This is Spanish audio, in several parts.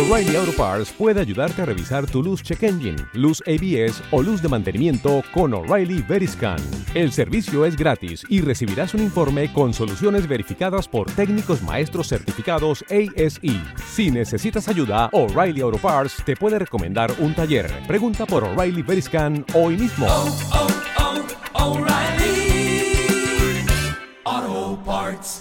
O'Reilly Auto Parts puede ayudarte a revisar tu luz check engine, luz ABS o luz de mantenimiento con O'Reilly Veriscan. El servicio es gratis y recibirás un informe con soluciones verificadas por técnicos maestros certificados ASE. Si necesitas ayuda, O'Reilly Auto Parts te puede recomendar un taller. Pregunta por O'Reilly Veriscan hoy mismo. O'Reilly Auto Parts.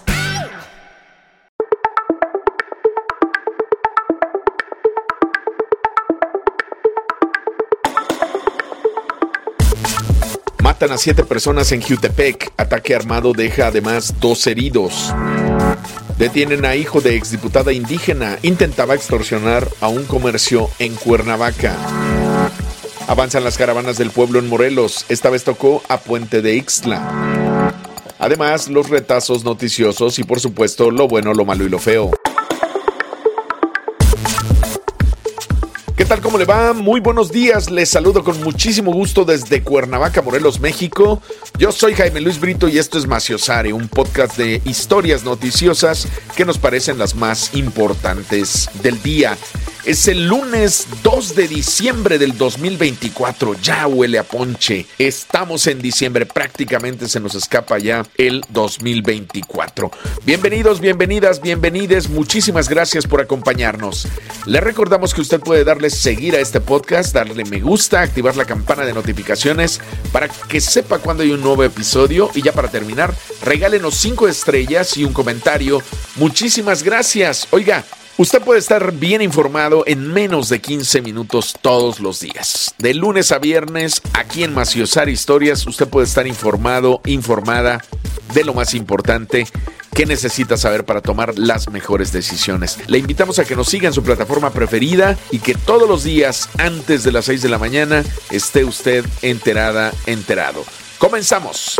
Matan a 7 personas en Jutepec. Ataque armado deja además 2 heridos. Detienen a hijo de exdiputada indígena. Intentaba extorsionar a un comercio en Cuernavaca. Avanzan las caravanas del pueblo en Morelos. Esta vez tocó a Puente de Ixtla. Además, los retazos noticiosos y, por supuesto, lo bueno, lo malo y lo feo. ¿Qué tal? ¿Cómo le va? Muy buenos días. Les saludo con muchísimo gusto desde Cuernavaca, Morelos, México. Yo soy Jaime Luis Brito y esto es Maciosare, un podcast de historias noticiosas que nos parecen las más importantes del día. Es el lunes 2 de diciembre del 2024. Ya huele a ponche. Estamos en diciembre. Prácticamente se nos escapa ya el 2024. Bienvenidos, bienvenidas, bienvenides. Muchísimas gracias por acompañarnos. Le recordamos que usted puede darle seguir a este podcast, darle me gusta, activar la campana de notificaciones para que sepa cuando hay un nuevo episodio. Y ya para terminar, regálenos 5 estrellas y un comentario. Muchísimas gracias. Oiga, usted puede estar bien informado en menos de 15 minutos todos los días. De lunes a viernes, aquí en Maciosare Historias, usted puede estar informado, informada de lo más importante que necesita saber para tomar las mejores decisiones. Le invitamos a que nos siga en su plataforma preferida y que todos los días, antes de las 6 de la mañana, esté usted enterada, enterado. ¡Comenzamos!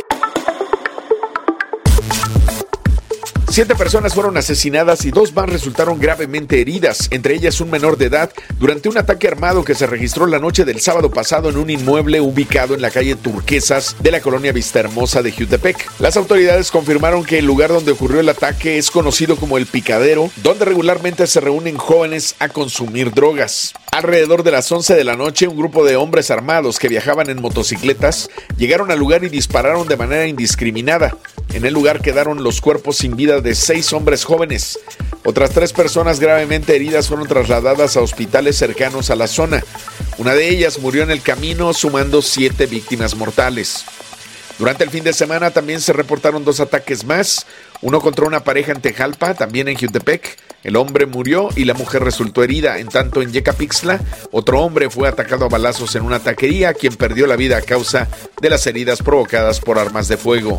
7 personas fueron asesinadas y 2 más resultaron gravemente heridas, entre ellas un menor de edad, durante un ataque armado que se registró la noche del sábado pasado en un inmueble ubicado en la calle Turquesas de la colonia Vistahermosa de Jutepec. Las autoridades confirmaron que el lugar donde ocurrió el ataque es conocido como El Picadero, donde regularmente se reúnen jóvenes a consumir drogas. Alrededor de las 11 de la noche, un grupo de hombres armados que viajaban en motocicletas llegaron al lugar y dispararon de manera indiscriminada. En el lugar quedaron los cuerpos sin vida de 6 hombres jóvenes. Otras 3 personas gravemente heridas fueron trasladadas a hospitales cercanos a la zona. Una de ellas murió en el camino, sumando 7 víctimas mortales. Durante el fin de semana también se reportaron 2 ataques más. Uno contra una pareja en Tejalpa, también en Jutepec. El hombre murió y la mujer resultó herida. En tanto, en Yecapixtla, otro hombre fue atacado a balazos en una taquería, quien perdió la vida a causa de las heridas provocadas por armas de fuego.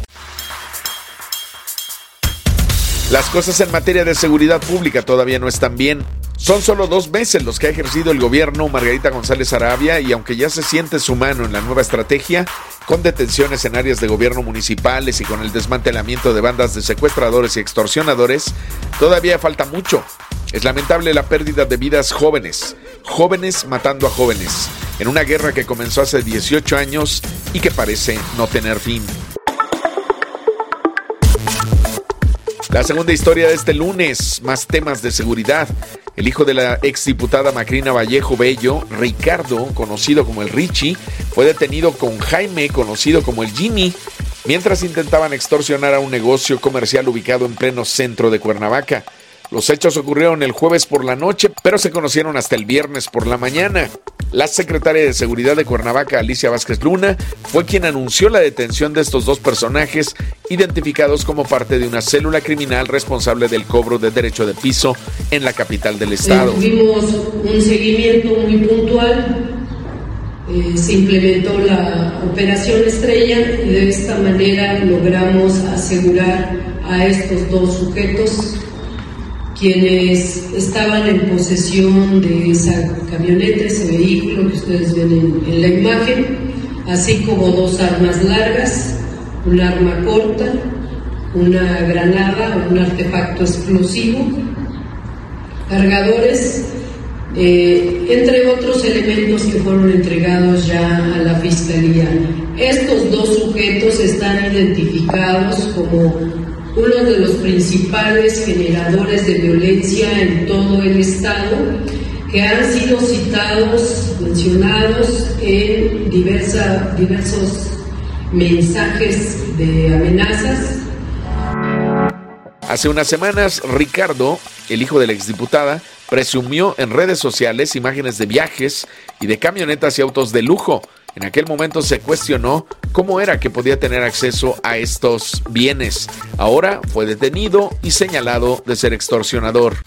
Las cosas en materia de seguridad pública todavía no están bien. Son solo 2 meses los que ha ejercido el gobierno Margarita González Arabia y aunque ya se siente su mano en la nueva estrategia, con detenciones en áreas de gobierno municipales y con el desmantelamiento de bandas de secuestradores y extorsionadores, todavía falta mucho. Es lamentable la pérdida de vidas jóvenes matando a jóvenes, en una guerra que comenzó hace 18 años y que parece no tener fin. La segunda historia de este lunes, más temas de seguridad. El hijo de la exdiputada Macrina Vallejo Bello, Ricardo, conocido como el Richie, fue detenido con Jaime, conocido como el Jimmy, mientras intentaban extorsionar a un negocio comercial ubicado en pleno centro de Cuernavaca. Los hechos ocurrieron el jueves por la noche, pero se conocieron hasta el viernes por la mañana. La secretaria de Seguridad de Cuernavaca, Alicia Vázquez Luna, fue quien anunció la detención de estos 2 personajes, identificados como parte de una célula criminal responsable del cobro de derecho de piso en la capital del estado. Tuvimos un seguimiento muy puntual, se implementó la operación Estrella y de esta manera logramos asegurar a estos 2 sujetos quienes estaban en posesión de esa camioneta, ese vehículo que ustedes ven en la imagen, así como 2 armas largas, un arma corta, una granada o un artefacto explosivo, cargadores, entre otros elementos que fueron entregados ya a la Fiscalía. Estos 2 sujetos están identificados como uno de los principales generadores de violencia en todo el estado que han sido citados, mencionados en diversos mensajes de amenazas. Hace unas semanas, Ricardo, el hijo de la exdiputada, presumió en redes sociales imágenes de viajes y de camionetas y autos de lujo. En aquel momento se cuestionó cómo era que podía tener acceso a estos bienes. Ahora fue detenido y señalado de ser extorsionador.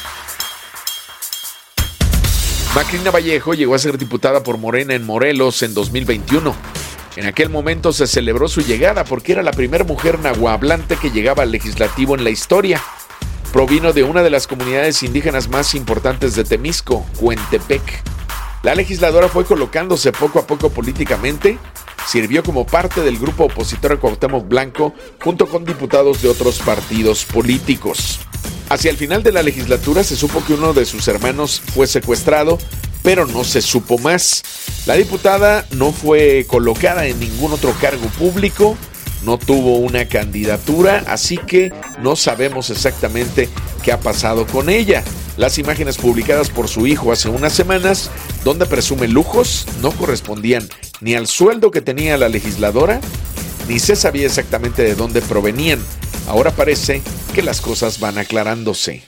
Macrina Vallejo llegó a ser diputada por Morena en Morelos en 2021. En aquel momento se celebró su llegada porque era la primera mujer nahuablante que llegaba al legislativo en la historia. Provino de una de las comunidades indígenas más importantes de Temisco, Cuentepec. La legisladora fue colocándose poco a poco políticamente, sirvió como parte del grupo opositor a Cuauhtémoc Blanco junto con diputados de otros partidos políticos. Hacia el final de la legislatura se supo que uno de sus hermanos fue secuestrado, pero no se supo más. La diputada no fue colocada en ningún otro cargo público, no tuvo una candidatura, así que no sabemos exactamente qué ha pasado con ella. Las imágenes publicadas por su hijo hace unas semanas, donde presume lujos, no correspondían ni al sueldo que tenía la legisladora, ni se sabía exactamente de dónde provenían. Ahora parece que las cosas van aclarándose.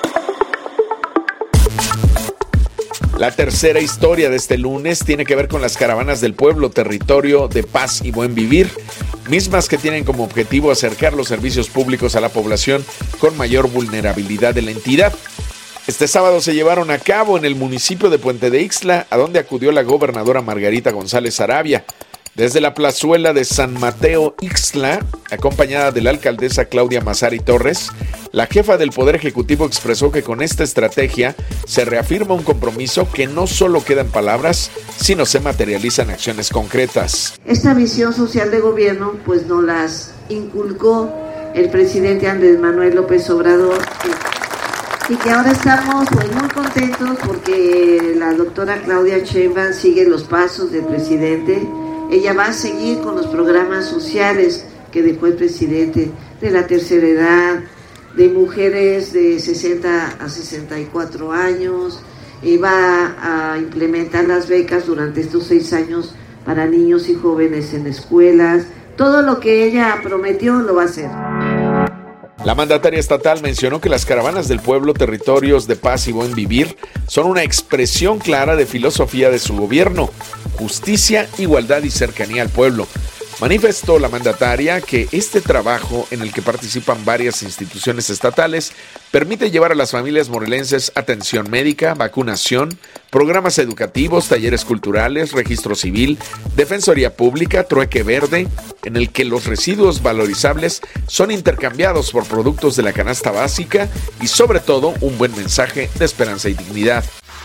La tercera historia de este lunes tiene que ver con las caravanas del pueblo, territorio de paz y buen vivir, mismas que tienen como objetivo acercar los servicios públicos a la población con mayor vulnerabilidad de la entidad. Este sábado se llevaron a cabo en el municipio de Puente de Ixtla, a donde acudió la gobernadora Margarita González Arabia. Desde la plazuela de San Mateo Ixtla, acompañada de la alcaldesa Claudia Mazari Torres, la jefa del Poder Ejecutivo expresó que con esta estrategia se reafirma un compromiso que no solo queda en palabras, sino se materializa en acciones concretas. Esta visión social de gobierno pues nos las inculcó el presidente Andrés Manuel López Obrador, y que ahora estamos pues muy contentos porque la doctora Claudia Sheinbaum sigue los pasos del presidente. Ella va a seguir con los programas sociales que dejó el presidente, de la tercera edad, de mujeres de 60 a 64 años, y va a implementar las becas durante estos 6 años para niños y jóvenes en escuelas. Todo lo que ella prometió lo va a hacer. La mandataria estatal mencionó que las caravanas del pueblo, territorios de paz y buen vivir, son una expresión clara de filosofía de su gobierno: justicia, igualdad y cercanía al pueblo. Manifestó la mandataria que este trabajo, en el que participan varias instituciones estatales, permite llevar a las familias morelenses atención médica, vacunación, programas educativos, talleres culturales, registro civil, defensoría pública, trueque verde, en el que los residuos valorizables son intercambiados por productos de la canasta básica y, sobre todo, un buen mensaje de esperanza y dignidad.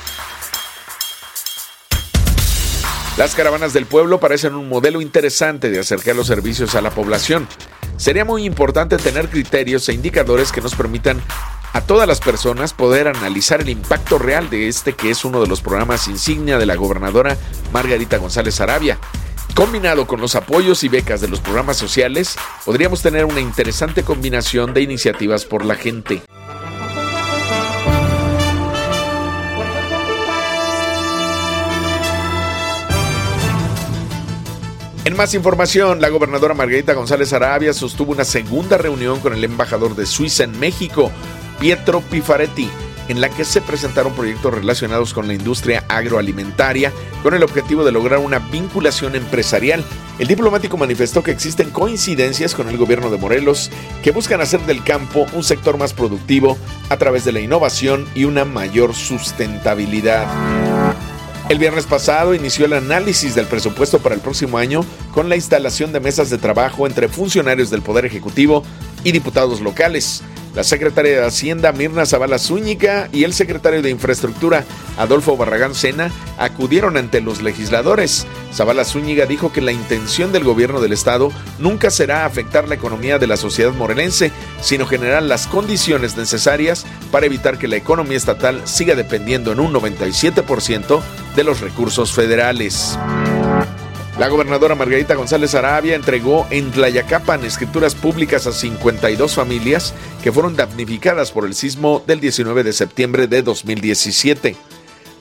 Las caravanas del pueblo parecen un modelo interesante de acercar los servicios a la población. Sería muy importante tener criterios e indicadores que nos permitan a todas las personas poder analizar el impacto real de este, que es uno de los programas insignia de la gobernadora Margarita González Arabia. Combinado con los apoyos y becas de los programas sociales, podríamos tener una interesante combinación de iniciativas por la gente. En más información, la gobernadora Margarita González Arabia sostuvo una segunda reunión con el embajador de Suiza en México, Pietro Pifaretti, en la que se presentaron proyectos relacionados con la industria agroalimentaria con el objetivo de lograr una vinculación empresarial. El diplomático manifestó que existen coincidencias con el gobierno de Morelos que buscan hacer del campo un sector más productivo a través de la innovación y una mayor sustentabilidad. El viernes pasado inició el análisis del presupuesto para el próximo año con la instalación de mesas de trabajo entre funcionarios del Poder Ejecutivo y diputados locales. La secretaria de Hacienda, Mirna Zavala Zúñiga, y el secretario de Infraestructura, Adolfo Barragán Sena, acudieron ante los legisladores. Zavala Zúñiga dijo que la intención del gobierno del estado nunca será afectar la economía de la sociedad morelense, sino generar las condiciones necesarias para evitar que la economía estatal siga dependiendo en un 97% de los recursos federales. La gobernadora Margarita González Arabia entregó en Tlayacapan escrituras públicas a 52 familias que fueron damnificadas por el sismo del 19 de septiembre de 2017.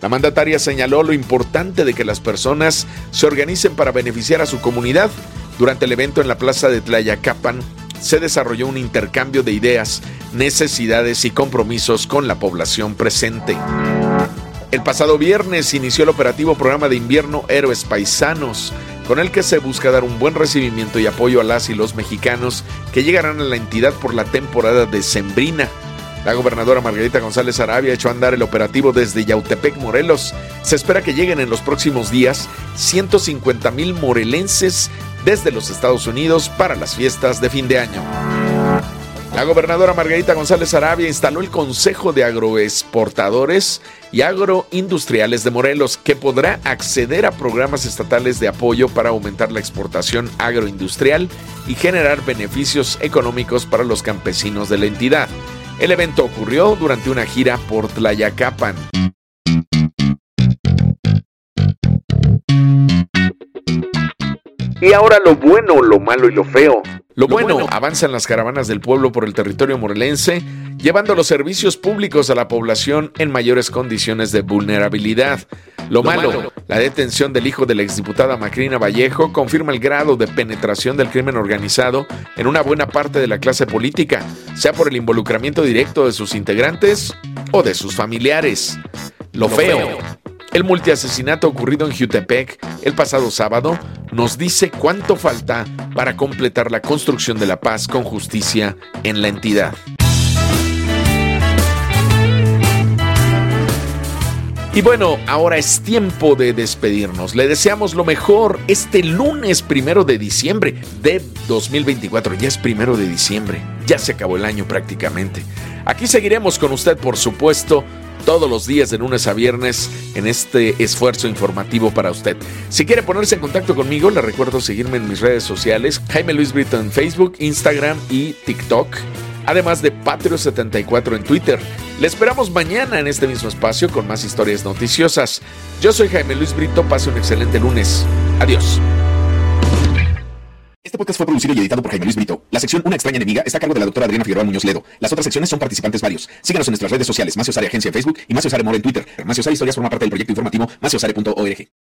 La mandataria señaló lo importante de que las personas se organicen para beneficiar a su comunidad. Durante el evento en la plaza de Tlayacapan se desarrolló un intercambio de ideas, necesidades y compromisos con la población presente. El pasado viernes inició el operativo programa de invierno Héroes Paisanos, con el que se busca dar un buen recibimiento y apoyo a las y los mexicanos que llegarán a la entidad por la temporada decembrina. La gobernadora Margarita González Arabia echó a andar el operativo desde Yautepec, Morelos. Se espera que lleguen en los próximos días 150,000 morelenses desde los Estados Unidos para las fiestas de fin de año. La gobernadora Margarita González Arabia instaló el Consejo de Agroexportadores y Agroindustriales de Morelos, que podrá acceder a programas estatales de apoyo para aumentar la exportación agroindustrial y generar beneficios económicos para los campesinos de la entidad. El evento ocurrió durante una gira por Tlayacapan. Y ahora lo bueno, lo malo y lo feo. Lo bueno, avanzan las caravanas del pueblo por el territorio morelense, llevando los servicios públicos a la población en mayores condiciones de vulnerabilidad. Lo malo, la detención del hijo de la exdiputada Macrina Vallejo confirma el grado de penetración del crimen organizado en una buena parte de la clase política, sea por el involucramiento directo de sus integrantes o de sus familiares. Lo feo, el multiasesinato ocurrido en Jiutepec el pasado sábado nos dice cuánto falta para completar la construcción de la paz con justicia en la entidad. Y bueno, ahora es tiempo de despedirnos. Le deseamos lo mejor este lunes 1 de diciembre de 2024. Ya es 1 de diciembre. Ya se acabó el año prácticamente. Aquí seguiremos con usted, por supuesto, todos los días de lunes a viernes en este esfuerzo informativo para usted. Si quiere ponerse en contacto conmigo, le recuerdo seguirme en mis redes sociales, Jaime Luis Brito en Facebook, Instagram y TikTok, además de Patrio74 en Twitter. Le esperamos mañana en este mismo espacio con más historias noticiosas. Yo soy Jaime Luis Brito, pase un excelente lunes. Adiós. Este podcast fue producido y editado por Jaime Luis Brito. La sección Una extraña enemiga está a cargo de la doctora Adriana Figueroa Muñoz Ledo. Las otras secciones son participantes varios. Síganos en nuestras redes sociales, Maciosare Agencia en Facebook y Maciosare More en Twitter. Maciosare Historias forma parte del proyecto informativo maciosare.org.